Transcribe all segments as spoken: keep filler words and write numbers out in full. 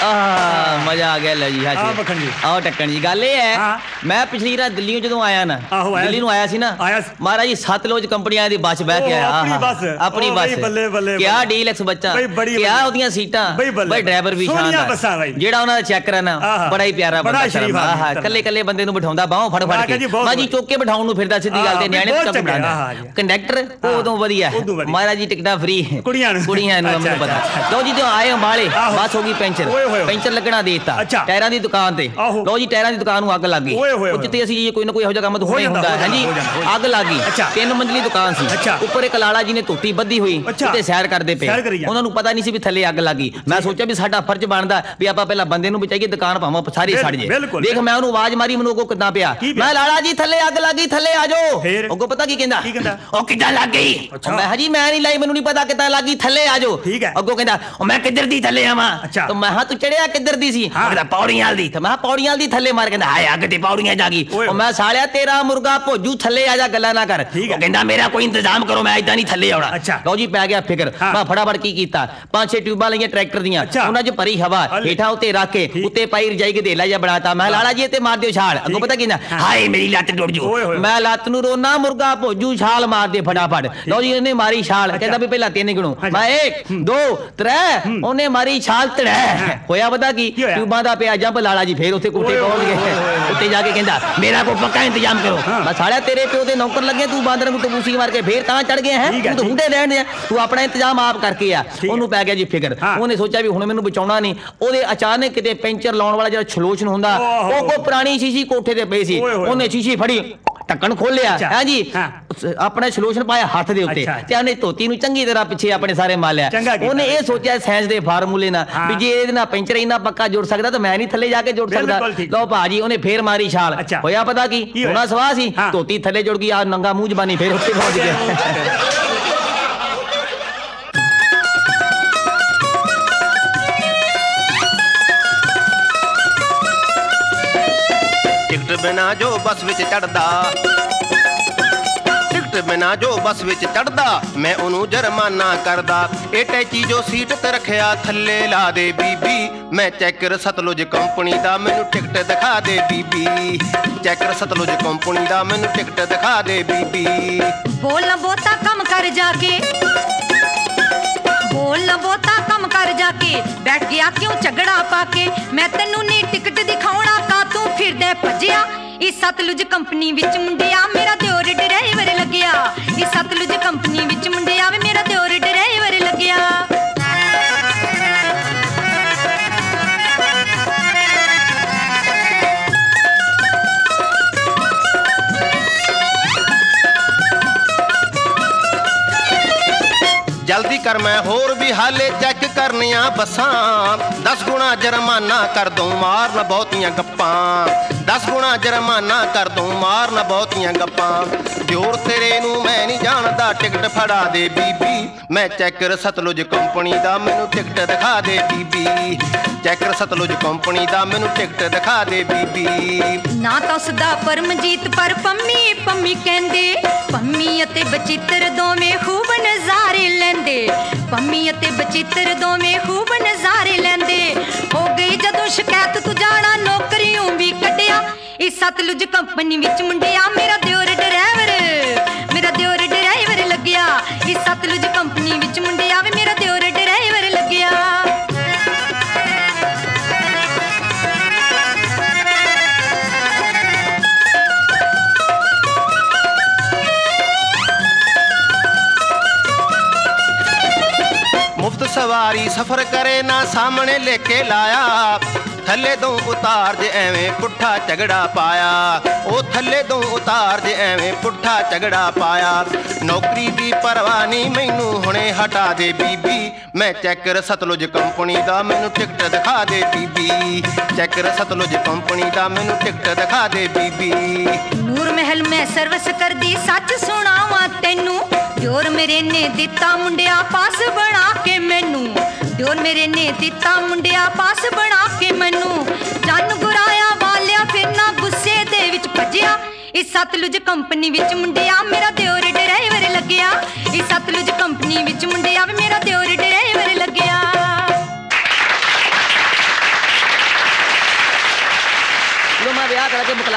मजा आ गया लो जी। आओ टक्कन जी गल ये है मैं पिछली रात दिल्ली जो आया ना दिल्ली नूं आया सी ना महाराज जी सतलुज कंपनी दी बस बह के आया अपनी बस क्या डीलक्स बच्चा क्या ओदियां सीटां भाई ड्राइवर भी शानदार जेड़ा उन्हां दा चेक करना बड़ा ही प्यारा बंदा आहा कल्ले कल्ले बंदे नूं बिठाउंदा बाहों फड़ फड़ के मां जी चौक के बिठाउण नूं फिरदा सीधी गल ते न्याणे तक बिठाउंदा कंडक्टर उदों वधिया महाराज जी टिकटां फ्री कुड़ियां कुड़ियां नूं मैनूं पता लो जी जो आए अंबाले बस हो गई पेंचर पेंचर लगना देता टायरां दी दुकान ते लो जी टायरां दी दुकान नूं अग लग गई जिते असीं कोई ना कोई इहो जिहा काम तो होई हुंदा है जी अग लग गई तीन मंजिली दुकान सी उपर एक लाला जी ने धोती बद्धी हुई ते सैर करदे पे उन्हां नूं पता नहीं सी भी थल्ले अग लग गई मैं सोचा भी साडा फर्ज बनदा भी आपां पहला बंदे नूं बचाईए दुकान भावां सारी सड़ जे देख मैं उहनूं आवाज मारी मैनूं अगों किदां पिया मैं लाला जी थल्ले अग लग गई थल्ले आ जाओ अगों पता की कहंदा ओ किदां लग गई मैं हां जी मैं नहीं लाई मैनूं नहीं पता किदां लग गई थल्ले आ जाओ अगों कहंदा ओ मैं किधर दी थल्ले आवां तो मैं हां तू चढ़िया किधर दी सी कहंदा पौड़ियां दी ते मैं पौड़ियां दी थल्ले मार कहंदा हाय अग ते पौड़ियां जा गई ओ मैं सालिया तेरा मुर्गा भोजू थल्ले आ जा गल्ला ना कर ओ कहंदा मेरा कोई इंतजाम करो मैं इदां नहीं थल्ले आउणा लो जी पै गया फिकर मैं फटाफट की कीता पांच छह ट्यूबां लईयां ट्रैक्टर दियां उन्हां च भरी हवा हेठा उत्ते रख के उत्ते पाई रजाई गधेला जा बनाता मैं लाला जी ते मार दियो छाल अगों पता कींदा हाय मेरी लत्त टुट जो मैं लत्त नूं रोना मुर्गा भोजू छाल मार दे फटाफट लो जी उन्हें मारी छाल कहंदा भी पहला तीन गिणो मैं एक दो त्रै उन्हें मारी छाल तड़ै होया पता की ट्यूबां दा पिया जंप लाला जी फिर उत्ते कुत्ते पहुंच गए उत्ते जाके कहंदा मेरा कोई पक्का इंतजाम करो मैं सालिया तेरे प्यो दे नौकर लगे तू बांदर नूं टबूसी मार के फिर तां चढ़ गया है तू तो हुंदे रहण दे तू अपना इंतजाम आप करके आ ओनू पै गया जी फिकर ओने सोचा भी हुण मैनूं बचाउणा नहीं ओदे अचानक किते पेंचर लाउण वाला जेड़ा छलोचन हुंदा ओ कोई पुरानी शीशी कोठे ते पई सी ओने शीशी फड़ी ढक्कन खोलिया है जी अपने सलूशन पाया हाथ दे उत्ते ते उन्हें धोती नूं चंगी तरह पिछे अपने सारे मालिया उन्हें ये सोचा साइंस दे फार्मूले ना भी जे इहदे नाल पेंचर इन्ना पक्का जुड़ सकदा तो मैं नहीं थल्ले जाके जुड़ सकदा लो भाजी उन्हें फिर मारी छाल होया पता की होना सवाह सी धोती थल्ले जुड़ गई आ नंगा मूंह जबानी फिर उत्ते पहुंच गया बिना जो बस विच चढ़दा टिकट बिना जो बस विच चढ़दा मैं ओनू जुर्माना करदा ए टैची जो सीट ते रखिया थल्ले ला दे बीबी मैं चैकर सतलुज कंपनी दा मैनू टिकट दिखा दे बीबी चैकर सतलुज कंपनी दा मैनू टिकट दिखा दे बीबी बोल बोता कम कर जाके बोल बोता कम कर जाके बैठ गया क्यों झगड़ा पाके मैं तेनू नी टिकट दिखाउणा का तू फिर दे भजिया इस सतलुज कंपनी विच मुंडिया मेरा दियोर ड्राइवर लग्या इस सतलुज कंपनी विच मुंडिया वे मेरा दियोर ड्राइवर लग्या जल्दी कर मैं होर भी हाले चेक करनिया बसां दस गुणा जुर्माना कर दूं मार न बहुतियां गप्पां दस गुणा जुर्माना कर दूं मार न बहुतियां गप्पां जोर तेरे नूं मैं नहीं जानदा टिकट फड़ा दे बीबी मैं चैकर सतलुज कंपनी दा मैनू टिकट दिखा दे बीबी चैकर सतलुज कंपनी दा मैनू टिकट दिखा दे बीबी ना तो उसदा परमजीत पर पम्मी पम्मी कहंदे पम्मी अते बचित्र दोवें खूब नज़ारे लैंदे पम्मी अते बचित्र दोवें खूब नज़ारे लैंदे हो गई जदों शिकायत तू जाना नौकरियों भी कटिया इस सतलुज कंपनी विच मुंडिया मेरा दियोर ड्राइवर मेरा दियोर ड्राइवर लग्या इस सतलुज कंपनी विच मुंडिया वे मेरा दियोर ड्राइवर लग्या मुफ्त सवारी सफर करे ना सामने लेके लाया थल्ले दो उतार जे एवें पुट्ठा झगड़ा पाया ओ थल्ले दो उतार जे एवें पुट्ठा झगड़ा पाया नौकरी दी परवाह नहीं मैनू हुणे हटा दे बीबी मैं चैकर सतलुज कंपनी दा मैनू टिकट दिखा दे बीबी चैकर सतलुज कंपनी दा मैनू टिकट दिखा दे बीबी नूर महल में सर्विस कर दी सच सुनावा तेनू दियोर मेरे ने दिता मुंडिया पास बना के मैनू दियोर मेरे ने दिता मुंडिया पास बना के मैनू चन गुराया वालिया फिर ना गुस्से दे विच भजिया इस सतलुज कंपनी विच मुंडिया मेरा दियोर ड्राइवर लग्या इस सतलुज कंपनी विच मुंडिया मेरा दियोर ड्राइवर लग्या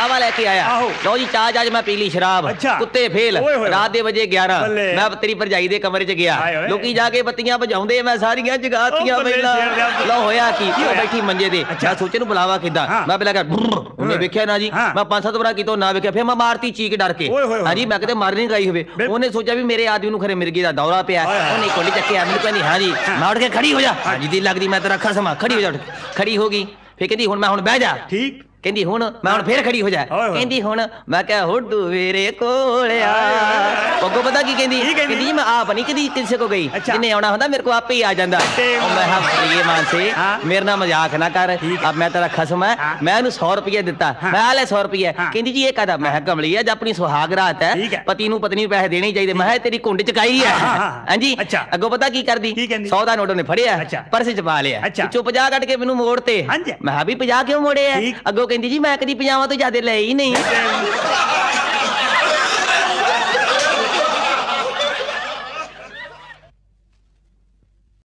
ਚਾਹ ਲੈ ਕੇ ਆਇਆ ਲਓ ਜੀ ਚਾਹ ਚਾਹ ਮੈਂ ਪੀ ਲਈ ਸ਼ਰਾਬ ਕੁੱਤੇ ਫੇਲ ਰਾਤ ਦੇ ਵਜੇ ਗਿਆਰਾਂ ਮੈਂ ਤੇਰੀ ਭਰਜਾਈ ਦੇ ਕਮਰੇ 'ਚ ਗਿਆ ਲੋਕੀ ਜਾ ਕੇ ਬੱਤੀਆਂ ਵਜਾਉਂਦੇ ਮੈਂ ਸਾਰੀਆਂ ਜਗਾਤੀਆਂ ਪਹਿਲਾਂ ਲਓ ਹੋਇਆ ਕੀ ਉਹ ਬੈਠੀ ਮੰਜੇ ਤੇ ਮੈਂ ਸੋਚੇ ਨੂੰ ਬੁਲਾਵਾ ਕਿੱਦਾਂ ਮੈਂ ਪਹਿਲਾਂ ਕਿਹਾ ਉਹਨੇ ਵੇਖਿਆ ਨਾ ਜੀ ਮੈਂ ਪੰਜ ਸੱਤ ਵਾਰ ਕਿਤੋਂ ਨਾ ਵੇਖਿਆ ਫਿਰ ਮੈਂ ਮਾਰਤੀ ਚੀਕ ਡਰ ਕੇ ਹਾਂਜੀ ਮੈਂ ਕਿਤੇ ਮਾਰ ਨਹੀਂ ਗਈ ਹੋਵੇ ਉਹਨੇ ਸੋਚਿਆ ਵੀ ਮੇਰੇ ਆਦਮੀ ਨੂੰ ਖਰੇ ਮਿਰਗੀ ਦਾ ਦੌਰਾ ਪਿਆ ਉਹਨੇ ਕੋਲੀ ਚੱਕਿਆ ਮੈਨੂੰ ਕਹਿੰਦੀ ਹਾਂਜੀ ਮੈਂ ਉੱਠ ਕੇ ਖੜੀ ਹੋ ਜਾ ਹਾਂਜੀ ਦੀ ਲੱਗਦੀ ਮੈਂ ਤੇਰਾ ਖਸਮਾ ਖੜੀ ਹੋ ਜਾ ਖੜੀ ਹੋ ਗਈ ਫਿਰ ਕਹਿੰਦੀ ਹੁਣ ਮੈਂ ਹੁਣ ਬਹਿ ਜਾ ਠੀਕ ਕਹਿੰਦੀ ਹੁਣ ਮੈਂ ਹੁਣ ਫੇਰ ਖੜੀ ਹੋ ਜਾ ਕਹਿੰਦੀ ਹੁਣ ਮੈਂ ਕਿਹਾ ਹੁੱਡੂ ਮੇਰੇ ਕੋਲ ਆ ਅੱਗੋਂ ਪਤਾ ਕੀ ਕਹਿੰਦੀ ਕਹਿੰਦੀ ਮੈਂ ਆਪ ਨਹੀਂ ਕਦੀ ਕਿਸੇ ਕੋ ਗਈ ਜਿੰਨੇ ਆਉਣਾ ਹੁੰਦਾ ਮੇਰੇ ਕੋ ਆਪੇ ਹੀ ਆ ਜਾਂਦਾ ਉਹ ਮੈਂ ਹਾਂ ਬੜੀਏ ਮਾਨਸੇ ਮੇਰੇ ਨਾਲ ਮਜ਼ਾਕ ਨਾ ਕਰ ਅਬ ਮੈਂ ਤੇਰਾ ਖਸਮ ਹੈ ਮੈਂ ਉਹਨੂੰ ਸੌ ਰੁਪਏ ਦਿੱਤਾ ਮੈਂ ਆ ਲੈ ਸੌ ਰੁਪਏ ਕਹਿੰਦੀ ਜੀ ਇਹ ਕਾਹਦਾ ਮੈਂ ਕਮਲੀ ਅੱਜ ਆਪਣੀ ਸੁਹਾਗ ਰਾਤ ਹੈ ਪਤੀ ਨੂੰ ਪਤਨੀ ਨੂੰ ਪੈਸੇ ਦੇਣੇ ਚਾਹੀਦੇ ਮੈਂ ਤੇਰੀ ਕੁੰਡ ਚ ਕਾਈ ਹੈ ਹਾਂਜੀ ਅੱਗੋਂ ਪਤਾ ਕੀ ਕਰਦੀ ਸੌ ਦਾ ਨੋਟ ਉਹਨੇ ਫੜਿਆ ਪਰਸ ਚ ਪਾ ਲਿਆ ਪਿੱਛੋਂ ਪੰਜਾਹ ਕੱਢ ਕੇ ਮੈਨੂੰ ਮੋੜ ਤੇ ਮੈਂ ਵੀ ਪੰਜਾਹ ਕਿਉਂ ਮੋੜੇ ਆ ਅੱਗੋਂ ਕਹਿੰਦੀ ਜੀ ਮੈਂ ਕਦੀ ਪੰਜਾਹਾਂ ਤੋਂ ਜ਼ਿਆਦਾ ਲਏ ਹੀ ਨਹੀਂ